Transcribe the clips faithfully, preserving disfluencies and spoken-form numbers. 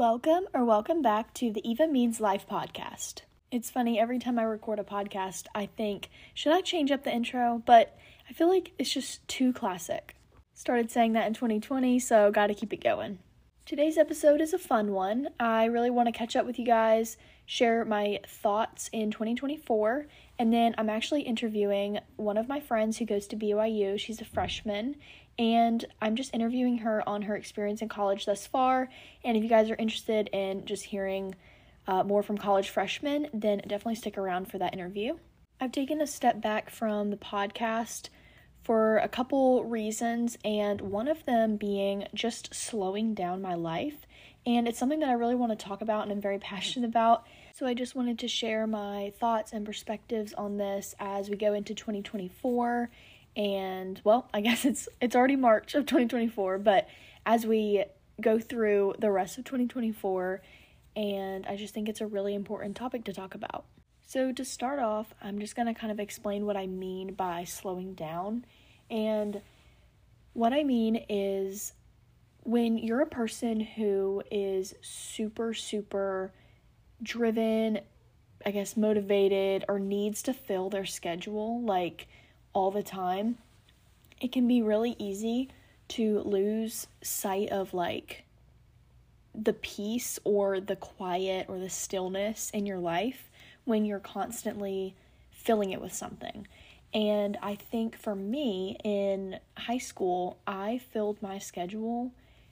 Welcome or welcome back to the Eva Means Life podcast. It's funny, every time I record a podcast, I think, should I change up the intro? But I feel like it's just too classic. Started saying that in twenty twenty, so gotta keep it going. Today's episode is a fun one. I really want to catch up with you guys, share my thoughts in twenty twenty-four, and then I'm actually interviewing one of my friends who goes to B Y U. She's a freshman, and I'm just interviewing her on her experience in college thus far. And if you guys are interested in just hearing uh, more from college freshmen, then definitely stick around for that interview. I've taken a step back from the podcast for a couple reasons, and one of them being just slowing down my life. And it's something that I really want to talk about and I'm very passionate about. So I just wanted to share my thoughts and perspectives on this as we go into twenty twenty-four. And, well, I guess it's it's already March of twenty twenty-four, but as we go through the rest of twenty twenty-four, and I just think it's a really important topic to talk about. So to start off, I'm just going to kind of explain what I mean by slowing down. And what I mean is when you're a person who is super, super driven, I guess motivated, or needs to fill their schedule, like, all the time, it can be really easy to lose sight of like the peace or the quiet or the stillness in your life when you're constantly filling it with something. And I think for me in high school, I filled my schedule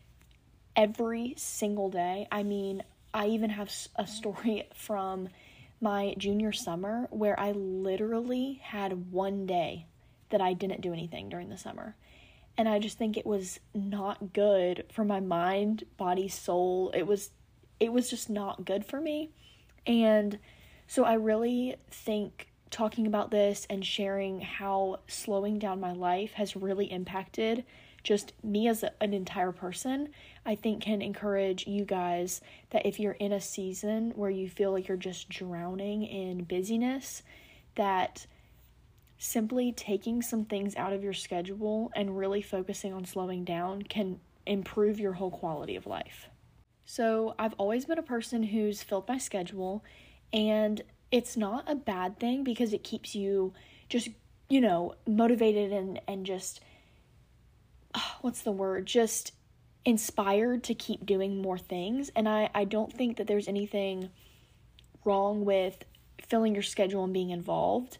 every single day. I mean, I even have a story from my junior summer where I literally had one day that I didn't do anything during the summer. And I just think it was not good for my mind, body, soul. It was it was just not good for me. And so I really think talking about this and sharing how slowing down my life has really impacted just me as a, an entire person, I think can encourage you guys that if you're in a season where you feel like you're just drowning in busyness, that simply taking some things out of your schedule and really focusing on slowing down can improve your whole quality of life. So I've always been a person who's filled my schedule, and it's not a bad thing because it keeps you just, you know, motivated and, and just, oh, what's the word, just inspired to keep doing more things. And I, I don't think that there's anything wrong with filling your schedule and being involved.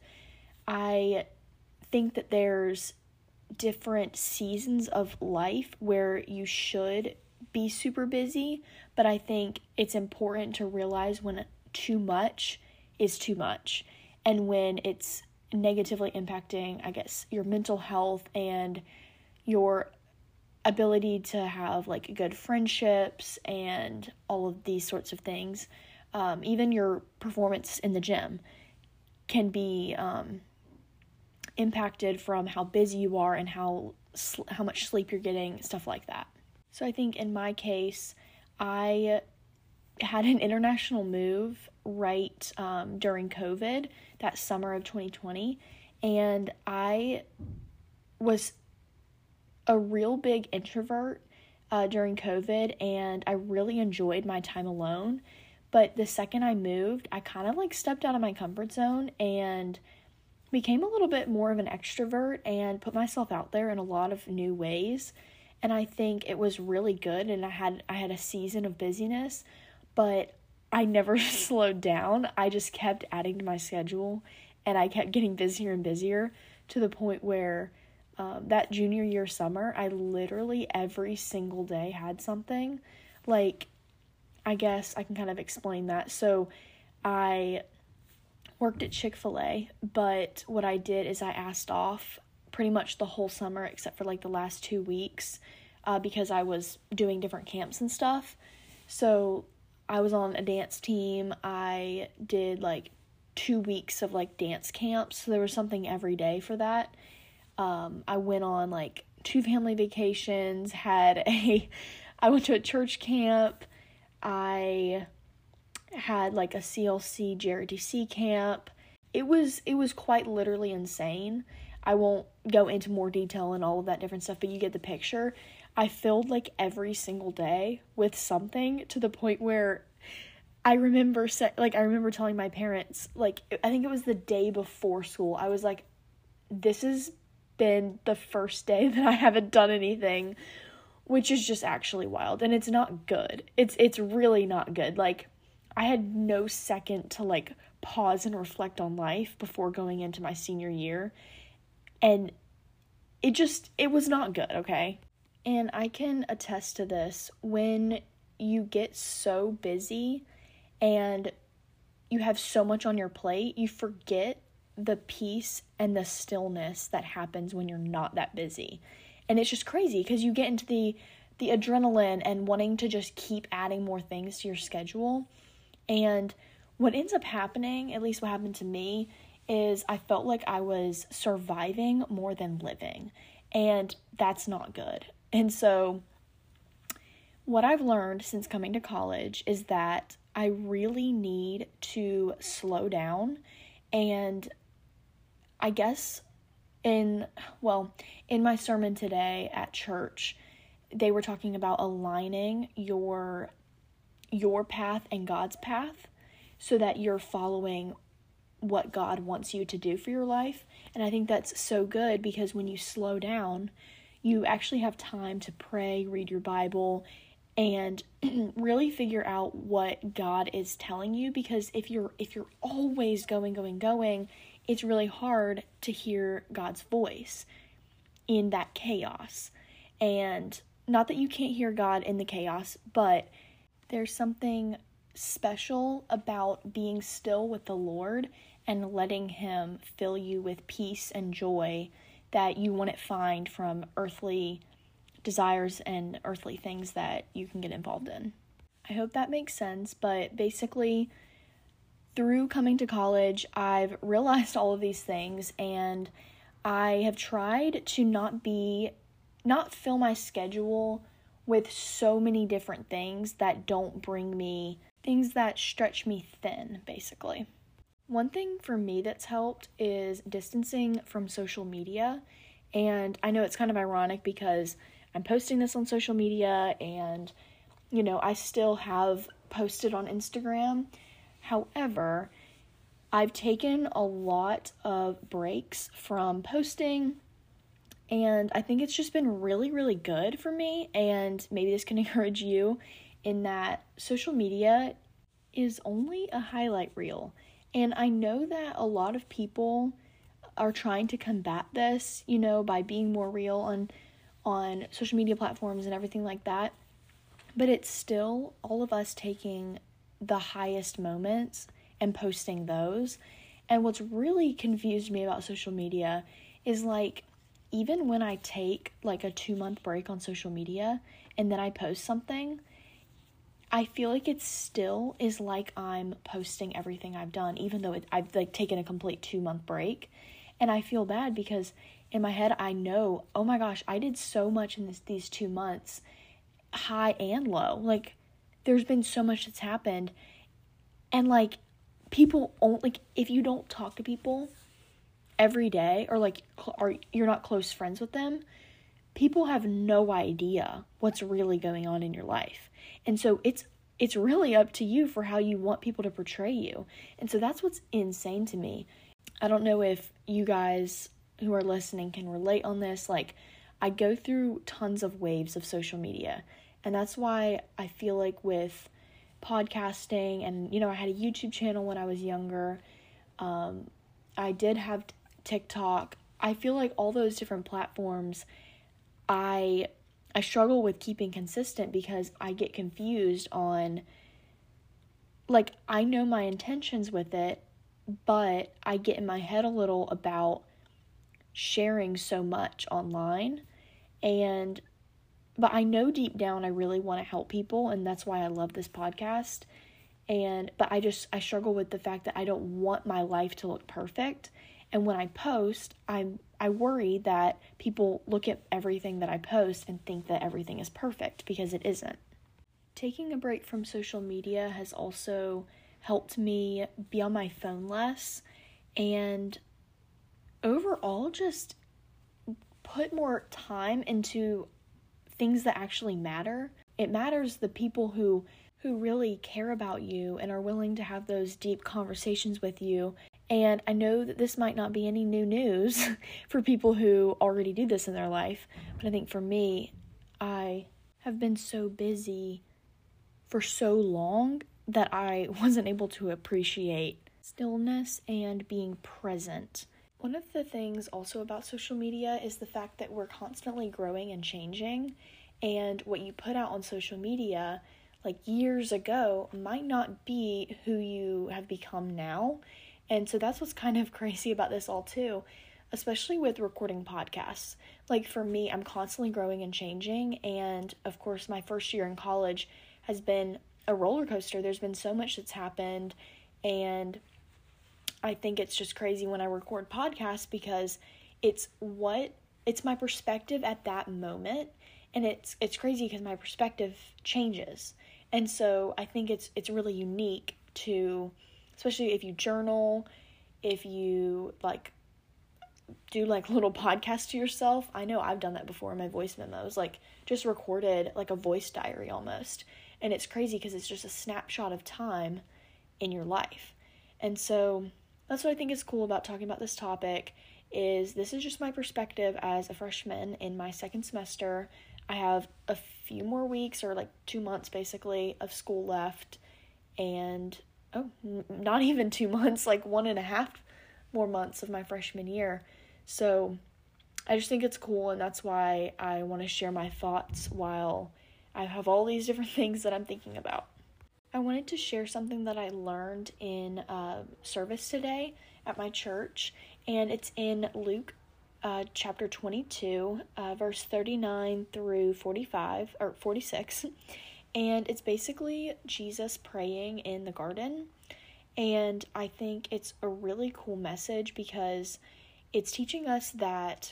I think that there's different seasons of life where you should be super busy, but I think it's important to realize when too much is too much and when it's negatively impacting, I guess, your mental health and your ability to have like good friendships and all of these sorts of things. Um, even your performance in the gym can be um, impacted from how busy you are and how sl- how much sleep you're getting, stuff like that. So I think in my case, I had an international move right um, during COVID, that summer of twenty twenty, and I was a real big introvert uh, during COVID, and I really enjoyed my time alone. But the second I moved, I kind of like stepped out of my comfort zone and became a little bit more of an extrovert and put myself out there in a lot of new ways. And I think it was really good, and I had I had a season of busyness, but I never slowed down. I just kept adding to my schedule, and I kept getting busier and busier to the point where um, that junior year summer, I literally every single day had something. Like, I guess I can kind of explain that. So I worked at Chick-fil-A, but what I did is I asked off pretty much the whole summer except for like the last two weeks uh, because I was doing different camps and stuff. So I was on a dance team. I did like two weeks of like dance camps, so there was something every day for that. Um, I went on like two family vacations, had a, I went to a church camp. I had like a C L C J R O T C camp. It was it was quite literally insane. I won't go into more detail and all of that different stuff, but you get the picture. I filled like every single day with something to the point where I remember se- like I remember telling my parents, like I think it was the day before school, I was like, this has been the first day that I haven't done anything, which is just actually wild, and it's not good. It's it's really not good. Like, I had no second to like pause and reflect on life before going into my senior year, and it just it was not good, okay? And I can attest to this. When you get so busy and you have so much on your plate, you forget the peace and the stillness that happens when you're not that busy. And it's just crazy because you get into the the adrenaline and wanting to just keep adding more things to your schedule. And what ends up happening, at least what happened to me, is I felt like I was surviving more than living. And that's not good. And so what I've learned since coming to college is that I really need to slow down. And I guess in, well, in my sermon today at church, they were talking about aligning your your path and God's path so that you're following what God wants you to do for your life. And I think that's so good because when you slow down, you actually have time to pray, read your Bible, and really figure out what God is telling you. Because if you're if you're always going, going, going, it's really hard to hear God's voice in that chaos. And not that you can't hear God in the chaos, but there's something special about being still with the Lord and letting Him fill you with peace and joy that you wouldn't find from earthly desires and earthly things that you can get involved in. I hope that makes sense, but basically, through coming to college, I've realized all of these things, and I have tried to not be, not fill my schedule with so many different things that don't bring me, things that stretch me thin, basically. One thing for me that's helped is distancing from social media, and I know it's kind of ironic because I'm posting this on social media, and, you know, I still have posted on Instagram. However, I've taken a lot of breaks from posting, and I think it's just been really, really good for me, and maybe this can encourage you in that social media is only a highlight reel. And I know that a lot of people are trying to combat this, you know, by being more real on on social media platforms and everything like that. But it's still all of us taking the highest moments and posting those. And what's really confused me about social media is, like, even when I take like a two month break on social media and then I post something, I feel like it still is like I'm posting everything I've done, even though it, I've like taken a complete two month break. And I feel bad because in my head, I know, oh my gosh, I did so much in this, these two months, high and low. Like, there's been so much that's happened. And like, people, like, if you don't talk to people every day, or like, or you're not close friends with them, people have no idea what's really going on in your life. And so it's it's really up to you for how you want people to portray you. And so that's what's insane to me. I don't know if you guys who are listening can relate on this. Like, I go through tons of waves of social media. And that's why I feel like with podcasting, and, you know, I had a YouTube channel when I was younger. Um, I did have TikTok. I feel like all those different platforms, I I struggle with keeping consistent because I get confused on, like, I know my intentions with it, but I get in my head a little about sharing so much online, and but I know deep down I really want to help people, and that's why I love this podcast. And but I just I struggle with the fact that I don't want my life to look perfect. And when I post, I'm I worry that people look at everything that I post and think that everything is perfect, because it isn't. Taking a break from social media has also helped me be on my phone less, and overall just put more time into things that actually matter. It matters the people who who really care about you and are willing to have those deep conversations with you. And I know that this might not be any new news for people who already do this in their life, but I think for me, I have been so busy for so long that I wasn't able to appreciate stillness and being present. One of the things also about social media is the fact that we're constantly growing and changing, and what you put out on social media like years ago might not be who you have become now. And so that's what's kind of crazy about this all too, especially with recording podcasts. Like for me, I'm constantly growing and changing, and of course my first year in college has been a roller coaster. There's been so much that's happened, and I think it's just crazy when I record podcasts because it's what it's my perspective at that moment, and it's it's crazy because my perspective changes. And so I think it's it's really unique to, especially if you journal, if you like do like little podcasts to yourself. I know I've done that before in my voice memos, like just recorded like a voice diary almost. And it's crazy because it's just a snapshot of time in your life. And so that's what I think is cool about talking about this topic, is this is just my perspective as a freshman in my second semester. I have a few more weeks, or like two months basically, of school left, and oh, n- not even two months, like one and a half more months of my freshman year. So I just think it's cool, and that's why I want to share my thoughts while I have all these different things that I'm thinking about. I wanted to share something that I learned in uh, service today at my church, and it's in Luke uh, chapter twenty-two, uh, verse thirty-nine through forty-five, or forty-six, and it's basically Jesus praying in the garden, and I think it's a really cool message because it's teaching us that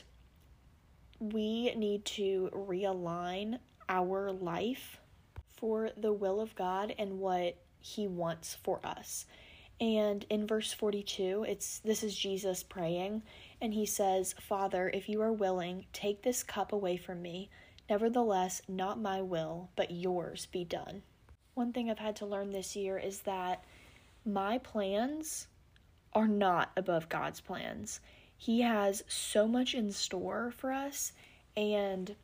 we need to realign our life for the will of God and what He wants for us. And in verse forty-two, it's this is Jesus praying, and He says, "Father, if you are willing, take this cup away from me. Nevertheless, not my will, but yours be done." One thing I've had to learn this year is that my plans are not above God's plans. He has so much in store for us, and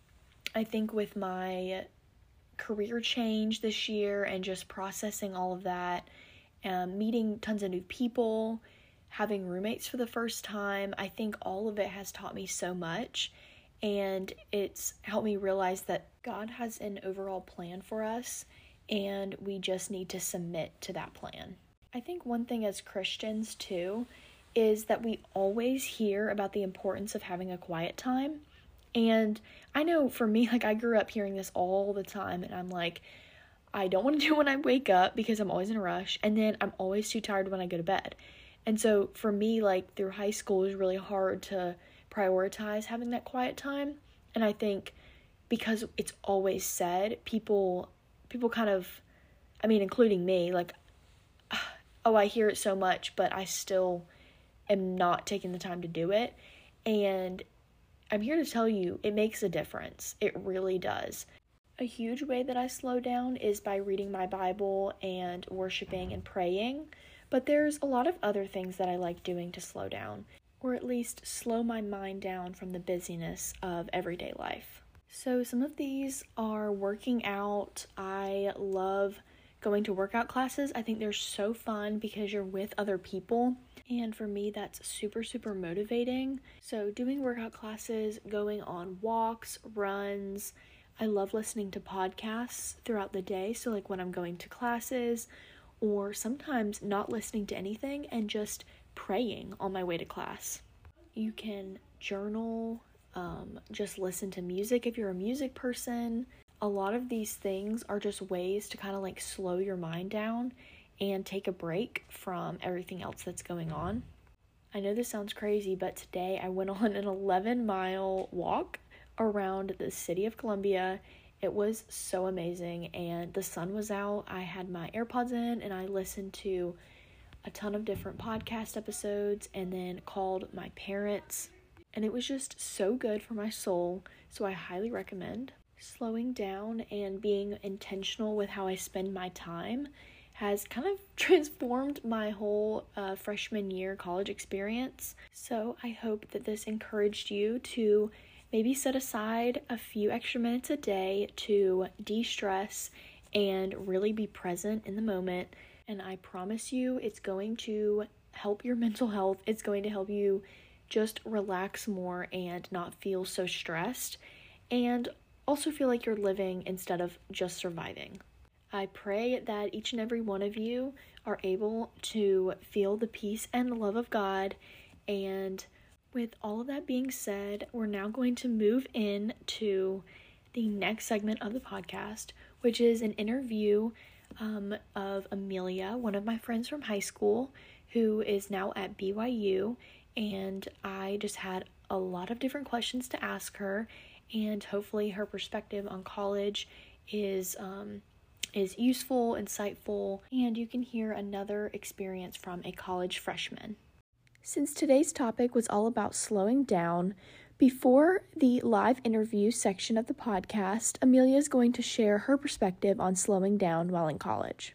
I think with my career change this year and just processing all of that, um, meeting tons of new people, having roommates for the first time, I think all of it has taught me so much, and it's helped me realize that God has an overall plan for us, and we just need to submit to that plan. I think one thing as Christians too is that we always hear about the importance of having a quiet time. And I know for me, like I grew up hearing this all the time, and I'm like, I don't want to do it when I wake up because I'm always in a rush, and then I'm always too tired when I go to bed. And so for me, like through high school, it was really hard to prioritize having that quiet time. And I think because it's always said, people people kind of, I mean, including me, like, oh, I hear it so much, but I still am not taking the time to do it. And I'm here to tell you, it makes a difference. It really does. A huge way that I slow down is by reading my Bible and worshiping and praying, but there's a lot of other things that I like doing to slow down, or at least slow my mind down from the busyness of everyday life. So some of these are working out. I love going to workout classes. I think they're so fun because you're with other people. And for me, that's super, super motivating. So doing workout classes, going on walks, runs. I love listening to podcasts throughout the day. So like when I'm going to classes, or sometimes not listening to anything and just praying on my way to class. You can journal, um, just listen to music if you're a music person. A lot of these things are just ways to kind of like slow your mind down and take a break from everything else that's going on. I know this sounds crazy, but today I went on an eleven mile walk around the city of Columbia. It was so amazing, and the sun was out. I had my AirPods in, and I listened to a ton of different podcast episodes, and then called my parents, and it was just so good for my soul, so I highly recommend. Slowing down and being intentional with how I spend my time has kind of transformed my whole uh, freshman year college experience. So I hope that this encouraged you to maybe set aside a few extra minutes a day to de-stress and really be present in the moment. And I promise you, it's going to help your mental health. It's going to help you just relax more and not feel so stressed, and also feel like you're living instead of just surviving. I pray that each and every one of you are able to feel the peace and the love of God. And with all of that being said, we're now going to move in to the next segment of the podcast, which is an interview um, of Amelia, one of my friends from high school, who is now at B Y U. And I just had a lot of different questions to ask her, and hopefully her perspective on college is um, is useful, insightful, and you can hear another experience from a college freshman. Since today's topic was all about slowing down, before the live interview section of the podcast, Amelia is going to share her perspective on slowing down while in college.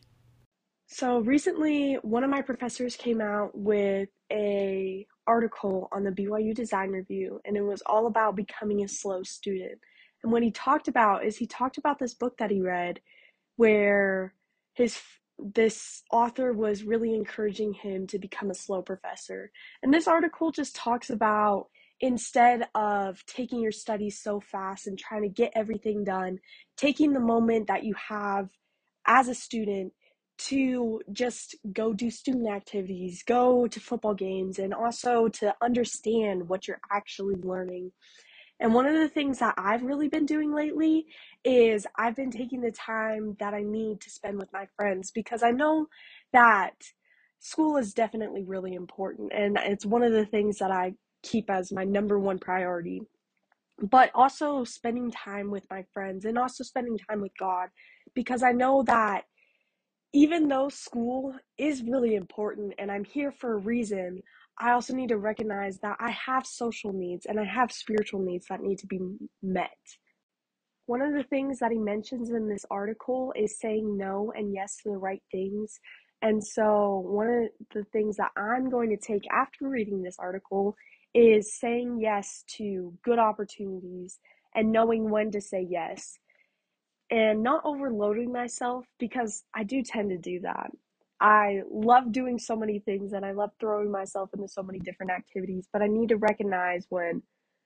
So recently, one of my professors came out with a article on the B Y U Design Review, and it was all about becoming a slow student. And what he talked about is he talked about this book that he read where his this author was really encouraging him to become a slow professor. And this article just talks about, instead of taking your studies so fast and trying to get everything done, taking the moment that you have as a student to just go do student activities, go to football games, and also to understand what you're actually learning. And one of the things that I've really been doing lately is I've been taking the time that I need to spend with my friends, because I know that school is definitely really important, and it's one of the things that I keep as my number one priority. But also spending time with my friends and also spending time with God, because I know that even though school is really important and I'm here for a reason, I also need to recognize that I have social needs and I have spiritual needs that need to be met. One of the things that he mentions in this article is saying no and yes to the right things. And so one of the things that I'm going to take after reading this article is saying yes to good opportunities and knowing when to say yes, and not overloading myself, because I do tend to do that. I love doing so many things and I love throwing myself into so many different activities, but I need to recognize when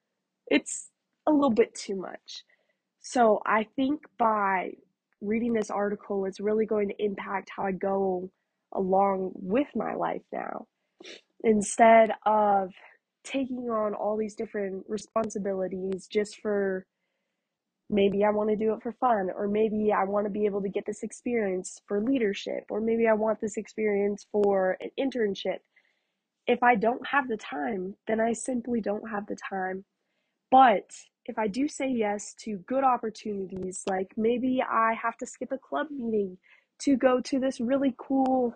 it's a little bit too much. So I think by reading this article, it's really going to impact how I go along with my life now. Instead of taking on all these different responsibilities just for, maybe I want to do it for fun, or maybe I want to be able to get this experience for leadership, or maybe I want this experience for an internship. If I don't have the time, then I simply don't have the time. But if I do say yes to good opportunities, like maybe I have to skip a club meeting to go to this really cool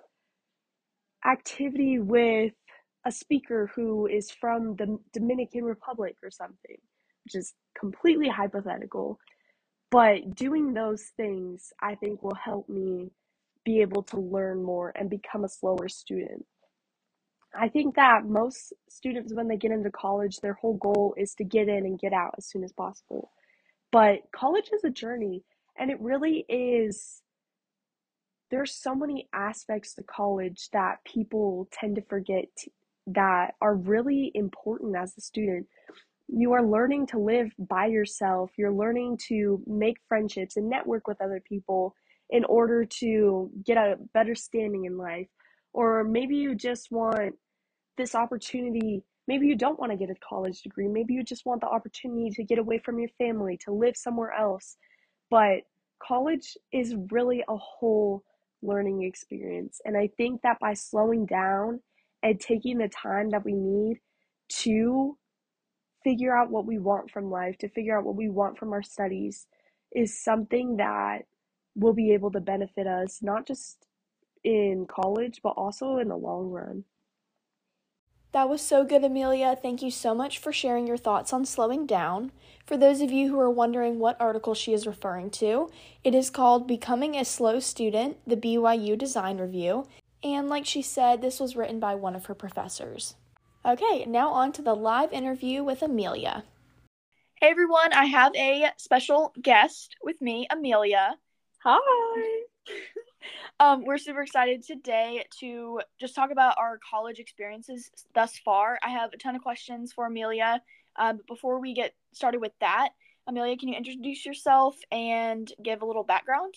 activity with a speaker who is from the Dominican Republic or something, which is completely hypothetical. But doing those things, I think, will help me be able to learn more and become a slower student. I think that most students, when they get into college, their whole goal is to get in and get out as soon as possible. But college is a journey, and it really is. There's so many aspects to college that people tend to forget that are really important as a student. You are learning to live by yourself. You're learning to make friendships and network with other people in order to get a better standing in life. Or maybe you just want this opportunity. Maybe you don't want to get a college degree. Maybe you just want the opportunity to get away from your family, to live somewhere else. But college is really a whole learning experience. And I think that by slowing down and taking the time that we need to figure out what we want from life, to figure out what we want from our studies, is something that will be able to benefit us, not just in college, but also in the long run. That was so good, Amelia. Thank you so much for sharing your thoughts on slowing down. For those of you who are wondering what article she is referring to, it is called Becoming a Slow Student, the B Y U Design Review. And like she said, this was written by one of her professors. Okay, now on to the live interview with Amelia. Hey everyone, I have a special guest with me, Amelia. Hi! Um, we're super excited today to just talk about our college experiences thus far. I have a ton of questions for Amelia. Uh, but before we get started with that, Amelia, can you introduce yourself and give a little background?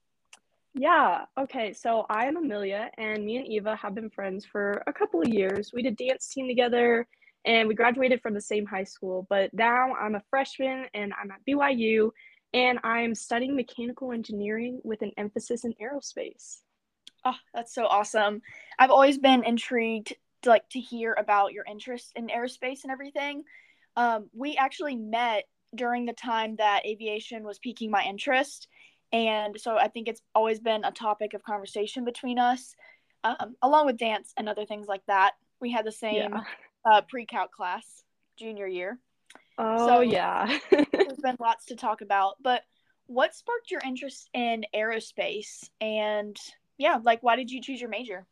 Yeah, okay, so I am Amelia, and me and Eva have been friends for a couple of years. We did dance team together, and we graduated from the same high school, but now I'm a freshman, and I'm at B Y U, and I'm studying mechanical engineering with an emphasis in aerospace. Oh, that's so awesome. I've always been intrigued to, like, to hear about your interest in aerospace and everything. Um, we actually met during the time that aviation was piquing my interest. And so I think it's always been a topic of conversation between us, um, along with dance and other things like that. We had the same Yeah. uh, pre-calc class junior year. Oh, So yeah. there's been lots to talk about. But what sparked your interest in aerospace? And yeah, like, why did you choose your major?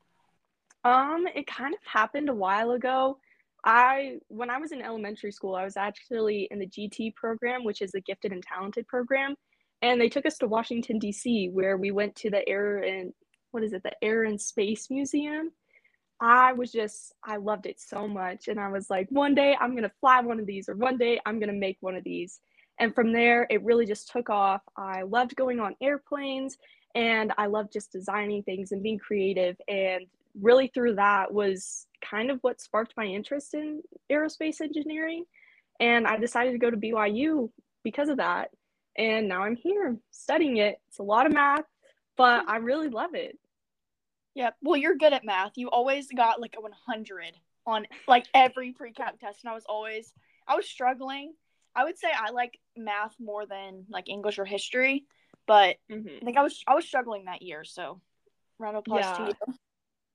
Um, it kind of happened a while ago. I when I was in elementary school, I was actually in the G T program, which is the Gifted and Talented program, and they took us to Washington, D C, where we went to the Air and what is it, the Air and Space Museum. I was just I loved it so much, and I was like, one day I'm gonna fly one of these, or one day I'm gonna make one of these. And from there, it really just took off. I loved going on airplanes, and I loved just designing things and being creative. And really, through that was kind of what sparked my interest in aerospace engineering. And I decided to go to B Y U because of that. And now I'm here studying it. It's a lot of math, but I really love it. Yeah, well, you're good at math. You always got like a one hundred on like every pre-calc test, and I was always I was struggling. I would say I like math more than like English or history, but I Hmm. think I was I was struggling that year. So round of applause to Yeah. you.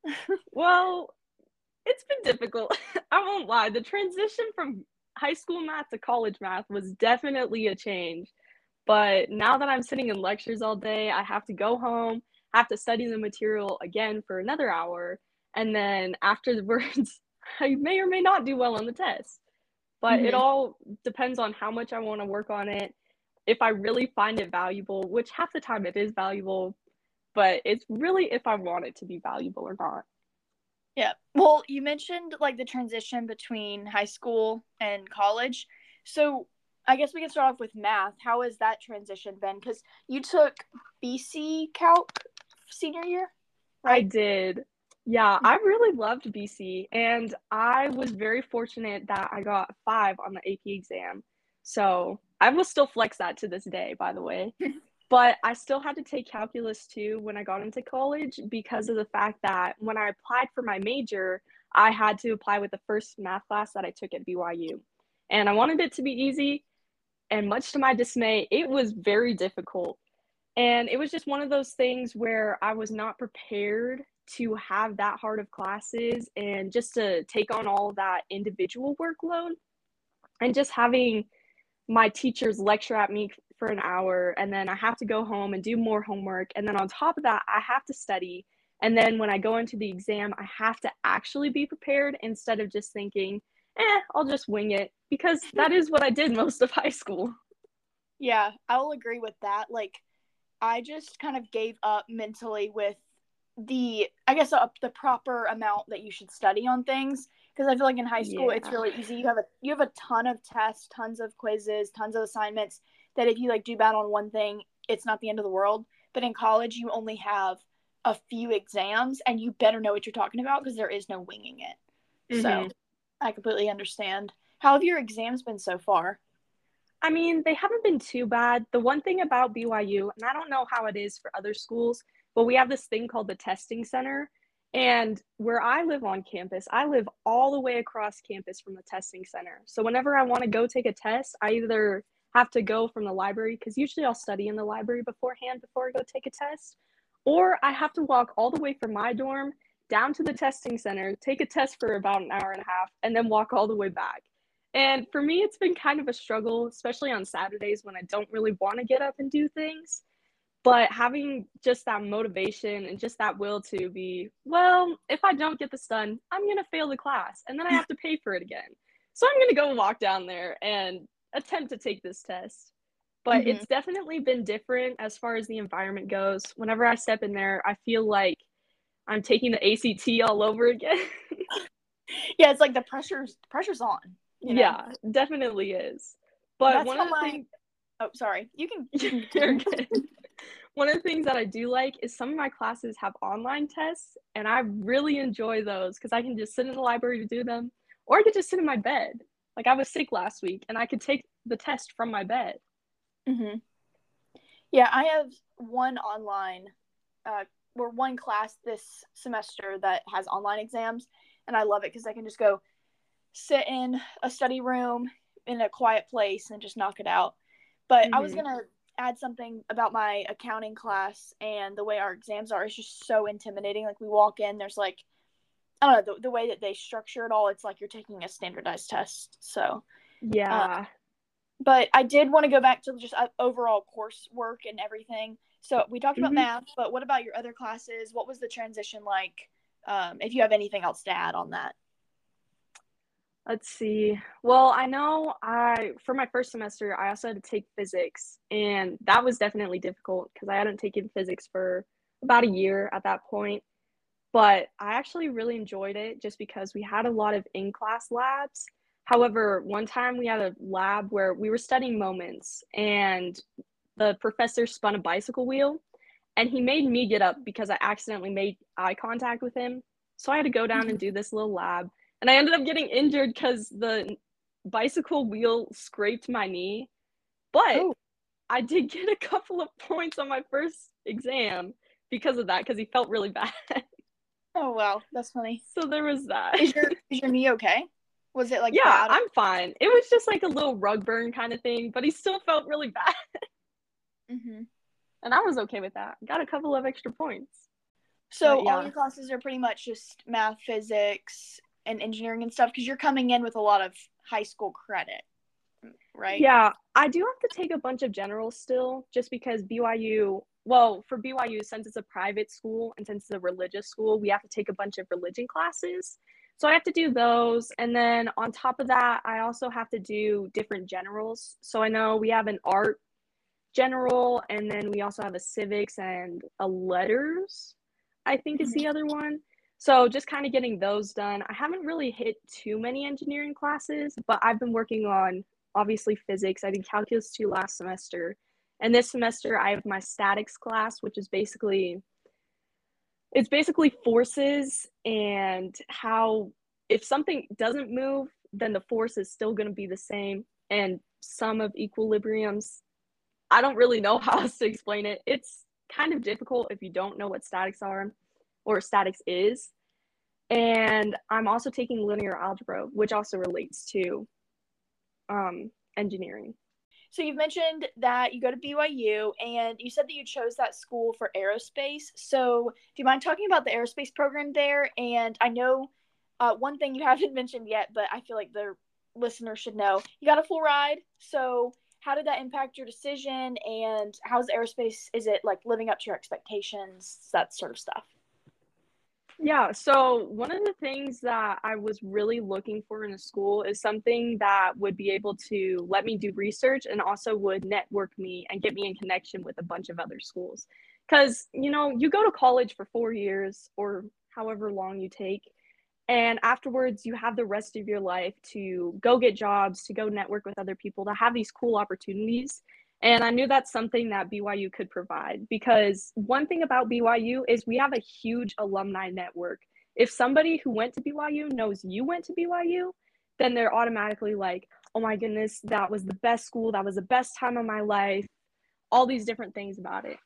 Well, it's been difficult. I won't lie. The transition from high school math to college math was definitely a change. But now that I'm sitting in lectures all day, I have to go home, have to study the material again for another hour, and then afterwards, I may or may not do well on the test. But it Mm-hmm. all depends on how much I want to work on it, if I really find it valuable, which half the time it is valuable, but it's really if I want it to be valuable or not. Yeah. Well, you mentioned like the transition between high school and college. So I guess we can start off with math. How has that transition been? Because you took B C Calc senior year, I right? did. Yeah, I really loved B C, and I was very fortunate that I got five on the A P exam. So I will still flex that to this day, by the way. But I still had to take calculus too when I got into college because of the fact that when I applied for my major, I had to apply with the first math class that I took at B Y U. And I wanted it to be easy, and much to my dismay, it was very difficult. And it was just one of those things where I was not prepared to have that hard of classes and just to take on all that individual workload and just having my teachers lecture at me for an hour and then I have to go home and do more homework. And then on top of that, I have to study. And then when I go into the exam, I have to actually be prepared instead of just thinking, eh, I'll just wing it because that is what I did most of high school. Yeah, I will agree with that. Like, I just kind of gave up mentally with the, I guess, uh, the proper amount that you should study on things. Because I feel like in high school, it's Yeah. really easy. You have a you have a ton of tests, tons of quizzes, tons of assignments. That if you like do bad on one thing, it's not the end of the world. But in college, you only have a few exams, and you better know what you're talking about because there is no winging it. So Hmm. I completely understand. How have your exams been so far? I mean, they haven't been too bad. The one thing about B Y U, and I don't know how it is for other schools, but we have this thing called the testing center. And where I live on campus, I live all the way across campus from the testing center. So whenever I want to go take a test, I either have to go from the library, because usually I'll study in the library beforehand before I go take a test, or I have to walk all the way from my dorm down to the testing center, take a test for about an hour and a half, and then walk all the way back. And for me, it's been kind of a struggle, especially on Saturdays when I don't really want to get up and do things. But having just that motivation and just that will to be, well, if I don't get this done, I'm going to fail the class and then I have to pay for it again. So I'm going to go walk down there and attempt to take this test. But Mhm. it's definitely been different as far as the environment goes. Whenever I step in there, I feel like I'm taking the A C T all over again. Yeah, it's like the pressure's pressure's on. You know? Yeah, definitely is. But That's one how of the my things oh sorry. You can, you can you're continue. good. One of the things that I do like is some of my classes have online tests, and I really enjoy those because I can just sit in the library to do them, or I could just sit in my bed. Like I was sick last week, and I could take the test from my bed. Mhm. Yeah, I have one online, uh, or one class this semester that has online exams, and I love it because I can just go sit in a study room in a quiet place and just knock it out. But I was Mm-hmm. gonna add something about my accounting class and the way our exams are. It's just so intimidating. Like we walk in, there's like I don't know the, the way that they structure it all. It's like you're taking a standardized test. So, uh, Yeah. but I did want to go back to just uh, overall coursework and everything. So we talked about Mm-hmm. math, but what about your other classes? What was the transition like? Um, if you have anything else to add on that. Let's see. Well, I know I, for my first semester, I also had to take physics, and that was definitely difficult because I hadn't taken physics for about a year at that point. But I actually really enjoyed it just because we had a lot of in-class labs. However, one time we had a lab where we were studying moments, and the professor spun a bicycle wheel, and he made me get up because I accidentally made eye contact with him. So I had to go down and do this little lab. And I ended up getting injured because the bicycle wheel scraped my knee. But Oh, I did get a couple of points on my first exam because of that, because he felt really bad. oh wow, that's funny. So there was that. Is your is your knee okay? Was it like Yeah, bad? I'm fine. It was just like a little rug burn kind of thing, but he still felt really bad. Mm-hmm. And I was okay with that. Got a couple of extra points. So But all yeah. your classes are pretty much just math, physics, and engineering and stuff because you're coming in with a lot of high school credit, right? Yeah, I do have to take a bunch of general still, just because B Y U, well, for B Y U, since it's a private school and since it's a religious school, we have to take a bunch of religion classes. So I have to do those. And then on top of that, I also have to do different generals. So I know we have an art general, and then we also have a civics and a letters, I think is the other one. So just kind of getting those done. I haven't really hit too many engineering classes, but I've been working on obviously physics. I did calculus two last semester. And this semester I have my statics class, which is basically it's basically forces and how if something doesn't move, then the force is still going to be the same, and sum of equilibriums. I don't really know how else to explain it. It's kind of difficult if you don't know what statics are or statics is. And I'm also taking linear algebra, which also relates to um, engineering. So you've mentioned that you go to B Y U and you said that you chose that school for aerospace. So do you mind talking about the aerospace program there? And I know uh, one thing you haven't mentioned yet, but I feel like the listener should know. You got a full ride. So how did that impact your decision? And how's aerospace? Is it like living up to your expectations? That sort of stuff. Yeah, so one of the things that I was really looking for in a school is something that would be able to let me do research and also would network me and get me in connection with a bunch of other schools. Because, you know, you go to college for four years or however long you take, and afterwards you have the rest of your life to go get jobs, to go network with other people, to have these cool opportunities. And I knew that's something that B Y U could provide, because one thing about B Y U is we have a huge alumni network. If somebody who went to B Y U knows you went to B Y U, then they're automatically like, oh my goodness, that was the best school. That was the best time of my life. All these different things about it.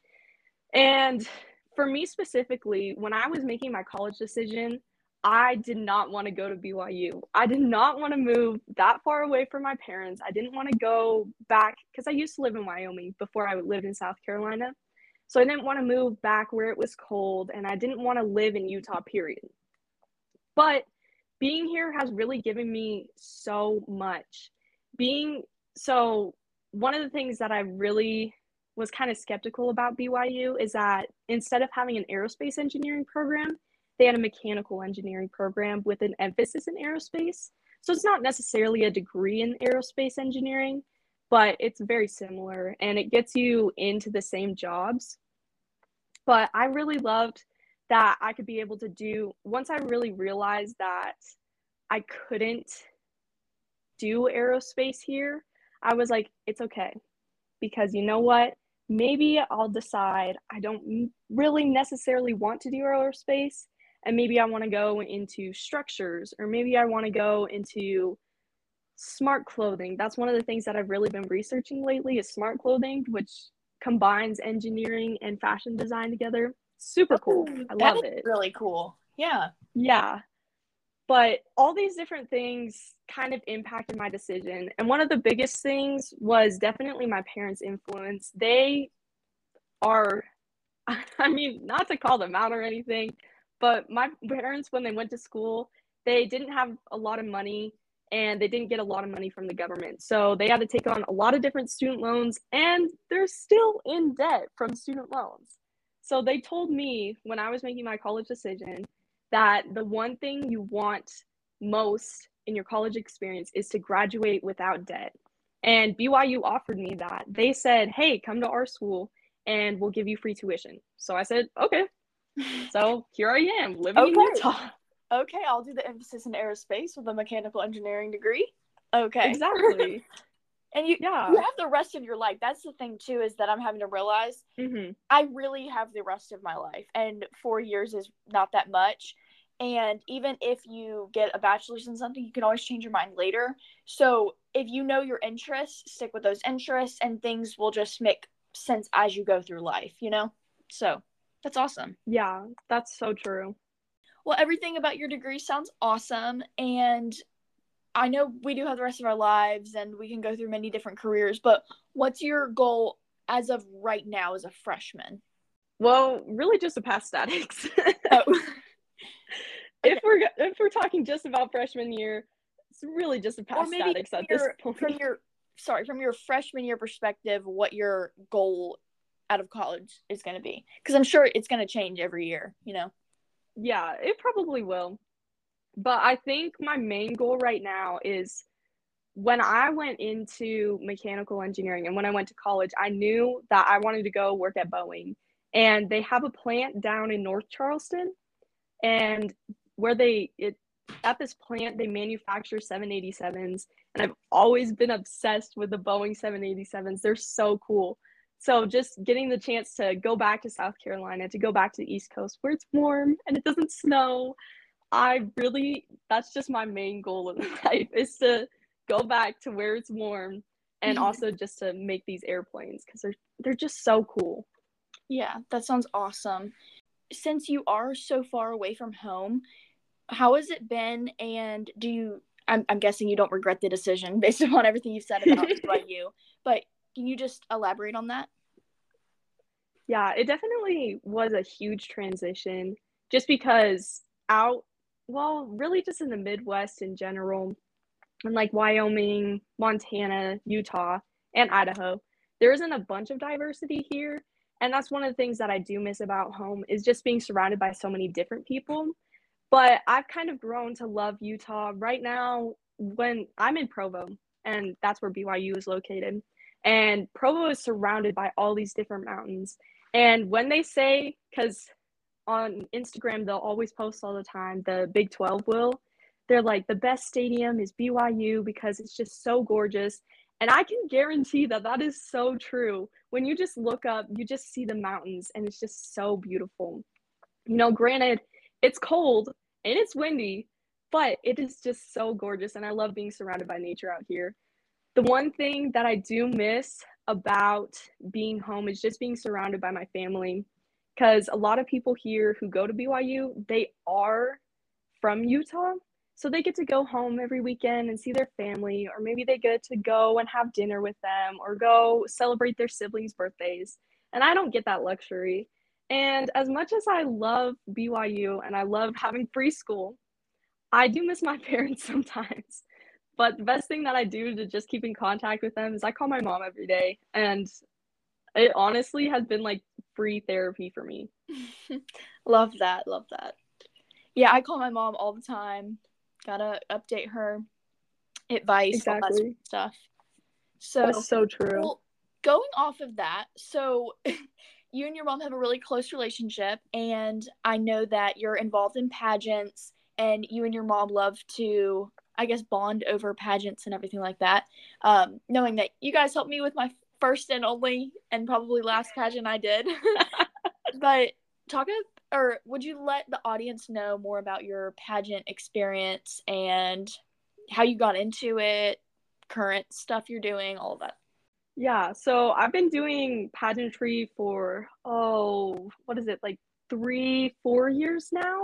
And for me specifically, when I was making my college decision, I did not want to go to B Y U. I did not want to move that far away from my parents. I didn't want to go back because I used to live in Wyoming before I lived in South Carolina. So I didn't want to move back where it was cold, and I didn't want to live in Utah, period. But being here has really given me so much. Being so one of the things that I really was kind of skeptical about B Y U is that instead of having an aerospace engineering program, they had a mechanical engineering program with an emphasis in aerospace. So it's not necessarily a degree in aerospace engineering, but it's very similar and it gets you into the same jobs. But I really loved that I could be able to do, once I really realized that I couldn't do aerospace here, I was like, it's okay. Because you know what? Maybe I'll decide I don't really necessarily want to do aerospace, and maybe I want to go into structures, or maybe I want to go into smart clothing. That's one of the things that I've really been researching lately is smart clothing, which combines engineering and fashion design together. Super cool. I love That is it. really cool. Yeah. Yeah. But all these different things kind of impacted my decision. And one of the biggest things was definitely my parents' influence. They are, I mean, not to call them out or anything, but my parents, when they went to school, they didn't have a lot of money and they didn't get a lot of money from the government. So they had to take on a lot of different student loans, and they're still in debt from student loans. So they told me when I was making my college decision that the one thing you want most in your college experience is to graduate without debt. And B Y U offered me that. They said, hey, come to our school and we'll give you free tuition. So I said, okay. So here I am, living Okay. in Utah. Okay, I'll do the emphasis in aerospace with a mechanical engineering degree. Okay. Exactly. And you, Yeah. you have the rest of your life. That's the thing, too, is that I'm having to realize Mm-hmm. I really have the rest of my life. And four years is not that much. And even if you get a bachelor's in something, you can always change your mind later. So if you know your interests, stick with those interests, and things will just make sense as you go through life, you know? So that's awesome. Yeah, that's so true. Well, everything about your degree sounds awesome. And I know we do have the rest of our lives and we can go through many different careers, but what's your goal as of right now as a freshman? Well, really just to pass statics. Oh. If we're if we're talking just about freshman year, it's really just a pass statics at your, this point. From your sorry, from your freshman year perspective, what your goal out of college is going to be, because I'm sure it's going to change every year, you know. Yeah, it probably will. But I think my main goal right now is when I went into mechanical engineering and when I went to college, I knew that I wanted to go work at Boeing. And they have a plant down in North Charleston, and where they it at this plant they manufacture seven eighty-sevens, and I've always been obsessed with the Boeing seven eighty-sevens. They're so cool. So just getting the chance to go back to South Carolina, to go back to the East Coast where it's warm and it doesn't snow, I really, that's just my main goal in life, is to go back to where it's warm, and also just to make these airplanes because they're they're just so cool. Yeah, that sounds awesome. Since you are so far away from home, how has it been? And do you, I'm, I'm guessing you don't regret the decision based upon everything you've said about B Y U, but can you just elaborate on that? Yeah, it definitely was a huge transition just because out, well, really just in the Midwest in general, and like Wyoming, Montana, Utah, and Idaho, there isn't a bunch of diversity here. And that's one of the things that I do miss about home is just being surrounded by so many different people. But I've kind of grown to love Utah. Right now, when I'm in Provo, and that's where B Y U is located, and Provo is surrounded by all these different mountains. And when they say, because on Instagram, they'll always post all the time, the Big twelve will, they're like, the best stadium is B Y U because it's just so gorgeous. And I can guarantee that that is so true. When you just look up, you just see the mountains and it's just so beautiful. You know, granted, it's cold and it's windy, but it is just so gorgeous. And I love being surrounded by nature out here. The one thing that I do miss about being home is just being surrounded by my family. Because a lot of people here who go to B Y U, they are from Utah. So they get to go home every weekend and see their family, or maybe they get to go and have dinner with them or go celebrate their siblings' birthdays. and I don't get that luxury. And as much as I love B Y U and I love having free school, I do miss my parents sometimes. But the best thing that I do to just keep in contact with them is I call my mom every day, and it honestly has been like free therapy for me. Love that. Love that. Yeah, I call my mom all the time. Gotta update her. Advice, exactly. All that sort of stuff. So that's so true. Well, going off of that, so you and your mom have a really close relationship, and I know that you're involved in pageants, and you and your mom love to, I guess, bond over pageants and everything like that. Um, knowing that you guys helped me with my first and only and probably last pageant I did. But talk or would you let the audience know more about your pageant experience and how you got into it, current stuff you're doing, all of that? Yeah, so I've been doing pageantry for, oh, what is it, like three, four years now?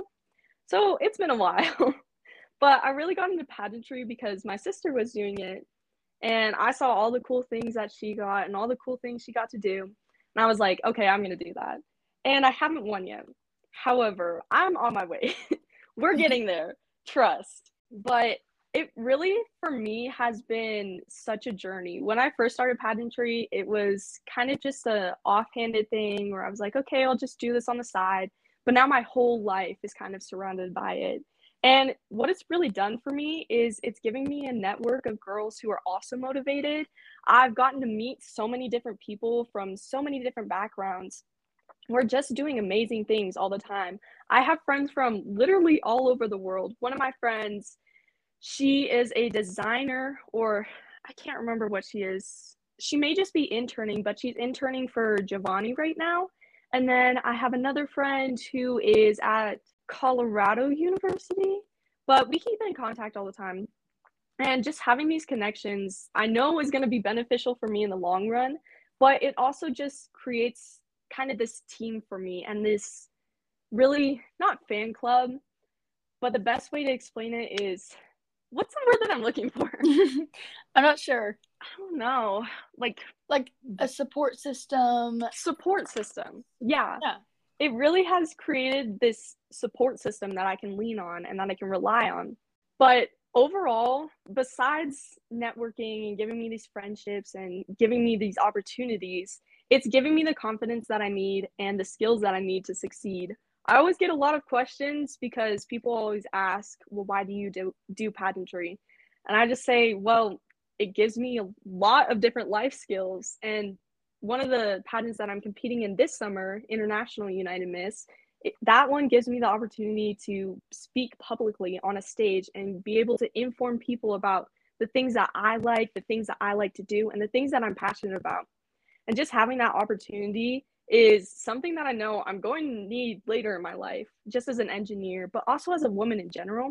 So it's been a while. But I really got into pageantry because my sister was doing it, and I saw all the cool things that she got and all the cool things she got to do. And I was like, okay, I'm going to do that. And I haven't won yet. However, I'm on my way. We're getting there. Trust. But it really, for me, has been such a journey. When I first started pageantry, it was kind of just a offhanded thing where I was like, okay, I'll just do this on the side. But now my whole life is kind of surrounded by it. And what it's really done for me is it's giving me a network of girls who are also motivated. I've gotten to meet so many different people from so many different backgrounds. We're just doing amazing things all the time. I have friends from literally all over the world. One of my friends, she is a designer, or I can't remember what she is. She may just be interning, but she's interning for Giovanni right now. And then I have another friend who is at Colorado University, but we keep in contact all the time. And just having these connections, I know is going to be beneficial for me in the long run, but it also just creates kind of this team for me and this really, not fan club, but the best way to explain it is, what's the word that I'm looking for? I'm not sure. I don't know. Like, like a support system. Support system. Yeah. Yeah. It really has created this support system that I can lean on and that I can rely on. But overall, besides networking and giving me these friendships and giving me these opportunities, it's giving me the confidence that I need and the skills that I need to succeed. I always get a lot of questions because people always ask, well, why do you do, do pageantry? And I just say, well, it gives me a lot of different life skills. And one of the pageants that I'm competing in this summer, International United Miss, it, that one gives me the opportunity to speak publicly on a stage and be able to inform people about the things that I like, the things that I like to do, and the things that I'm passionate about. And just having that opportunity is something that I know I'm going to need later in my life, just as an engineer, but also as a woman in general.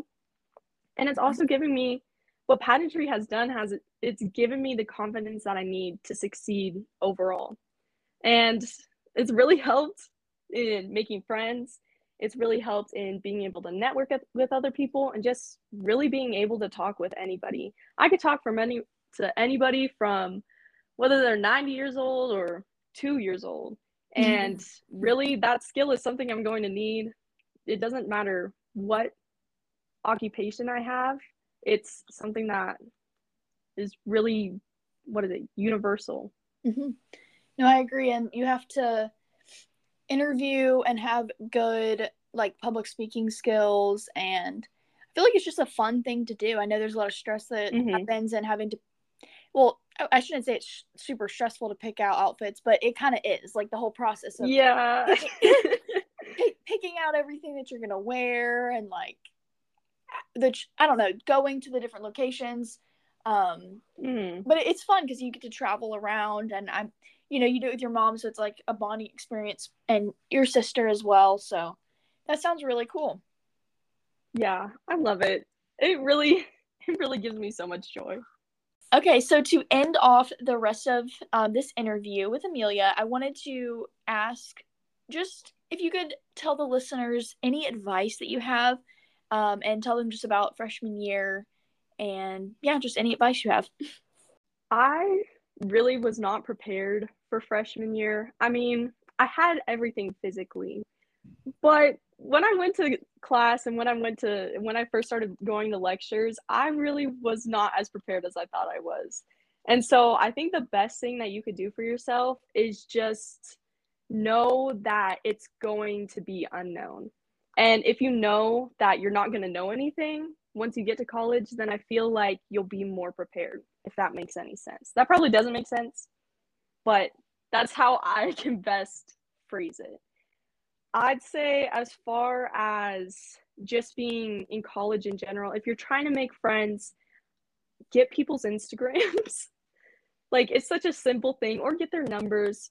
And it's also giving me, what pageantry has done has it's given me the confidence that I need to succeed overall. And it's really helped in making friends. It's really helped in being able to network with other people and just really being able to talk with anybody. I could talk from any to anybody from whether they're ninety years old or two years old. And really that skill is something I'm going to need. It doesn't matter what occupation I have. It's something that is really, what is it, universal. Mm-hmm. No, I agree. And you have to interview and have good, like, public speaking skills. And I feel like it's just a fun thing to do. I know there's a lot of stress that mm-hmm. happens and having to, well, I shouldn't say it's super stressful to pick out outfits, but it kind of is, like, the whole process of yeah picking, picking out everything that you're going to wear and, like, the I don't know, going to the different locations. Um, mm. But it's fun because you get to travel around, and I'm, you know, you do it with your mom, so it's like a bonding experience, and your sister as well. So that sounds really cool. Yeah, I love it. It really, it really gives me so much joy. Okay, so to end off the rest of um, this interview with Amelia, I wanted to ask just if you could tell the listeners any advice that you have, um, and tell them just about freshman year, and yeah, just any advice you have. I really was not prepared for freshman year, I mean, I had everything physically, but when I went to class and when I went to when I first started going to lectures, I really was not as prepared as I thought I was. And so I think the best thing that you could do for yourself is just know that it's going to be unknown. And if you know that you're not going to know anything once you get to college, then I feel like you'll be more prepared, if that makes any sense. That probably doesn't make sense, but that's how I can best phrase it. I'd say, as far as just being in college in general, if you're trying to make friends, get people's Instagrams. Like, it's such a simple thing, or get their numbers,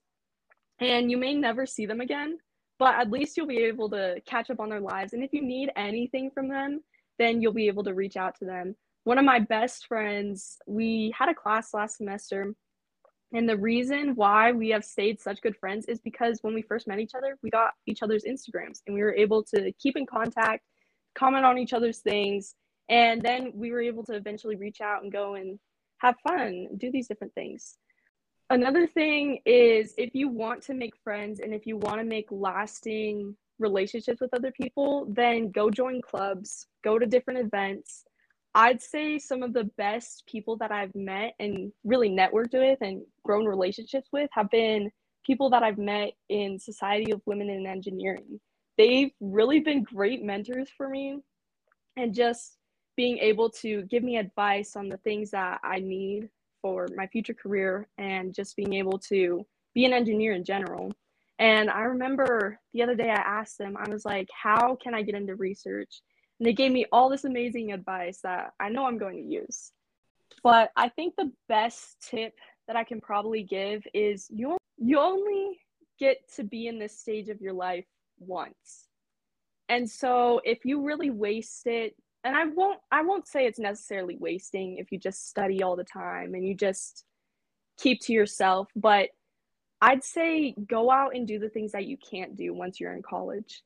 and you may never see them again, but at least you'll be able to catch up on their lives. And if you need anything from them, then you'll be able to reach out to them. One of my best friends, we had a class last semester, and the reason why we have stayed such good friends is because when we first met each other, we got each other's Instagrams, and we were able to keep in contact, comment on each other's things, and then we were able to eventually reach out and go and have fun, do these different things. Another thing is, if you want to make friends and if you want to make lasting relationships with other people, then go join clubs, go to different events. I'd say some of the best people that I've met and really networked with and grown relationships with have been people that I've met in Society of Women in Engineering. They've really been great mentors for me, and just being able to give me advice on the things that I need for my future career, and just being able to be an engineer in general. And I remember the other day I asked them, I was like, how can I get into research? And they gave me all this amazing advice that I know I'm going to use. But I think the best tip that I can probably give is you you only get to be in this stage of your life once. And so if you really waste it, and I won't I won't say it's necessarily wasting if you just study all the time and you just keep to yourself, but I'd say go out and do the things that you can't do once you're in college.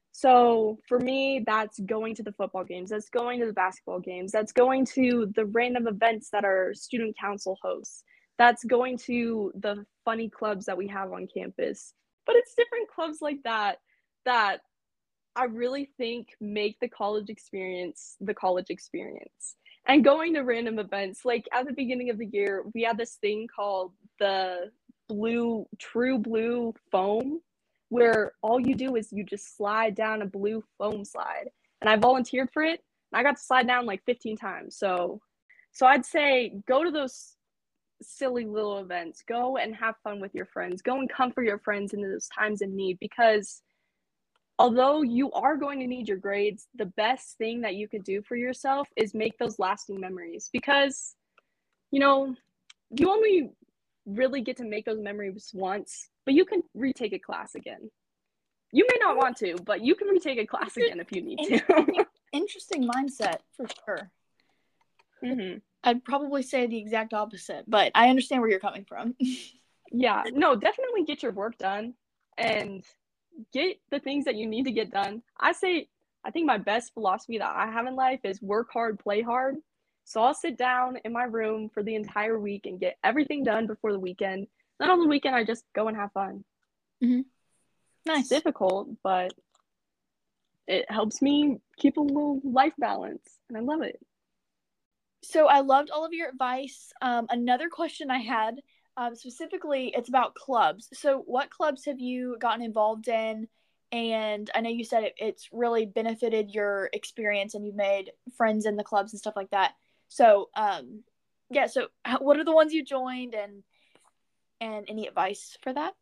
So for me, that's going to the football games, that's going to the basketball games, that's going to the random events that our student council hosts, that's going to the funny clubs that we have on campus. But it's different clubs like that that I really think make the college experience the college experience. And going to random events, like at the beginning of the year, we had this thing called the blue, true blue foam, where all you do is you just slide down a blue foam slide. And I volunteered for it, and I got to slide down like fifteen times. So, so I'd say go to those silly little events, go and have fun with your friends, go and comfort your friends in those times of need, because although you are going to need your grades, the best thing that you could do for yourself is make those lasting memories, because, you know, you only really get to make those memories once, but you can retake a class again. You may not want to, but you can retake a class again if you need to. Interesting, interesting mindset, for sure. Mm-hmm. I'd probably say the exact opposite, but I understand where you're coming from. Yeah, no, definitely get your work done and get the things that you need to get done. I say, I think my best philosophy that I have in life is work hard, play hard. So I'll sit down in my room for the entire week and get everything done before the weekend. Then on the weekend, I just go and have fun. Mm-hmm. Nice. It's difficult, but it helps me keep a little life balance, and I love it. So I loved all of your advice. Um, another question I had, um, specifically, it's about clubs. So what clubs have you gotten involved in? And I know you said it, it's really benefited your experience and you've made friends in the clubs and stuff like that. So, um, yeah, so how, what are the ones you joined, and and any advice for that?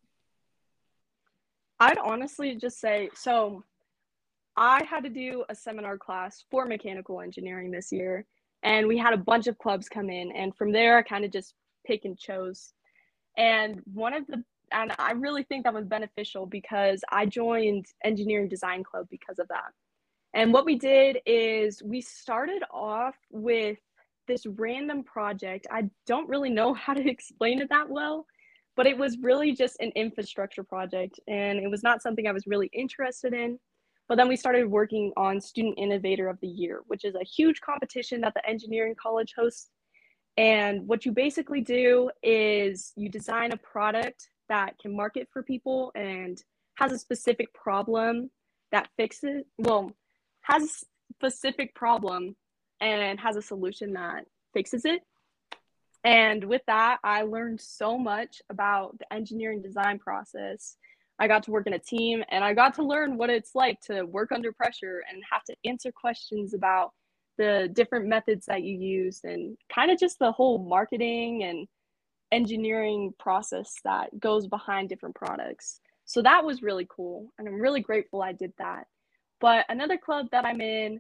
I'd honestly just say, so I had to do a seminar class for mechanical engineering this year, and we had a bunch of clubs come in, and from there I kind of just pick and chose. And one of the, and I really think that was beneficial because I joined Engineering Design Club because of that. And what we did is we started off with this random project. I don't really know how to explain it that well, but it was really just an infrastructure project, and it was not something I was really interested in. But then we started working on Student Innovator of the Year, which is a huge competition that the engineering college hosts. And what you basically do is you design a product that can market for people and has a specific problem that fixes, well, has a specific problem and has a solution that fixes it. And with that, I learned so much about the engineering design process. I got to work in a team, and I got to learn what it's like to work under pressure and have to answer questions about the different methods that you use and kind of just the whole marketing and engineering process that goes behind different products. So that was really cool, and I'm really grateful I did that. But another club that I'm in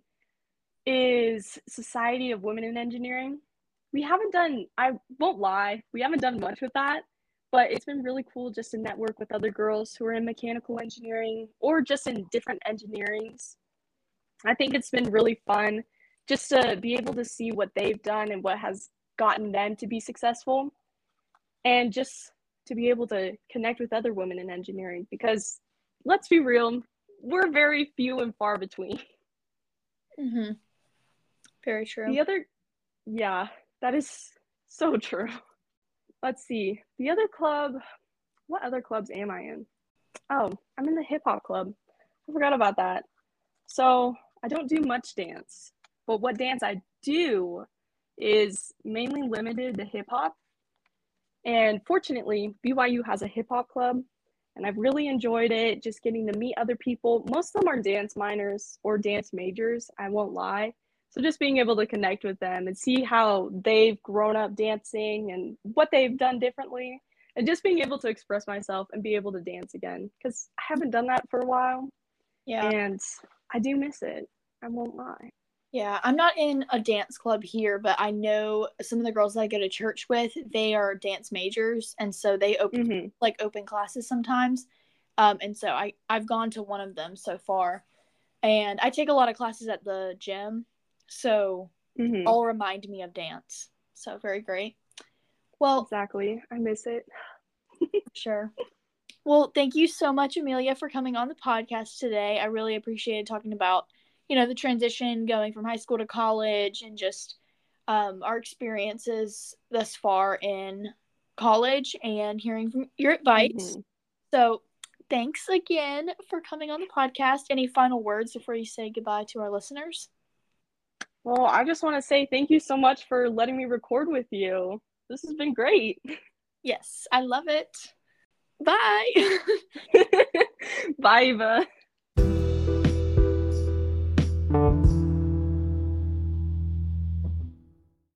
is Society of Women in Engineering. We haven't done, I won't lie, we haven't done much with that, but it's been really cool just to network with other girls who are in mechanical engineering or just in different engineerings. I think it's been really fun just to be able to see what they've done and what has gotten them to be successful, and just to be able to connect with other women in engineering, because let's be real, we're very few and far between. Mm-hmm. Very true. The other, yeah, that is so true. Let's see. The other club, what other clubs am I in? Oh, I'm in the hip hop club. I forgot about that. So I don't do much dance, but what dance I do is mainly limited to hip hop. And fortunately, B Y U has a hip hop club, and I've really enjoyed it, just getting to meet other people. Most of them are dance minors or dance majors, I won't lie. So just being able to connect with them and see how they've grown up dancing and what they've done differently, and just being able to express myself and be able to dance again, because I haven't done that for a while. Yeah. And I do miss it. I won't lie. Yeah, I'm not in a dance club here, but I know some of the girls that I go to church with, they are dance majors, and so they open Mm-hmm. like open classes sometimes. Um, and so I, I've gone to one of them so far. And I take a lot of classes at the gym, so Mm-hmm. all remind me of dance. So very great. Well, Exactly. I miss it. sure. Well, thank you so much, Amelia, for coming on the podcast today. I really appreciated talking about, you know, the transition going from high school to college and just um, our experiences thus far in college and hearing from your advice. Mm-hmm. So thanks again for coming on the podcast. Any final words before you say goodbye to our listeners? Well, I just want to say thank you so much for letting me record with you. This has been great. Yes, I love it. Bye. Bye, Eva.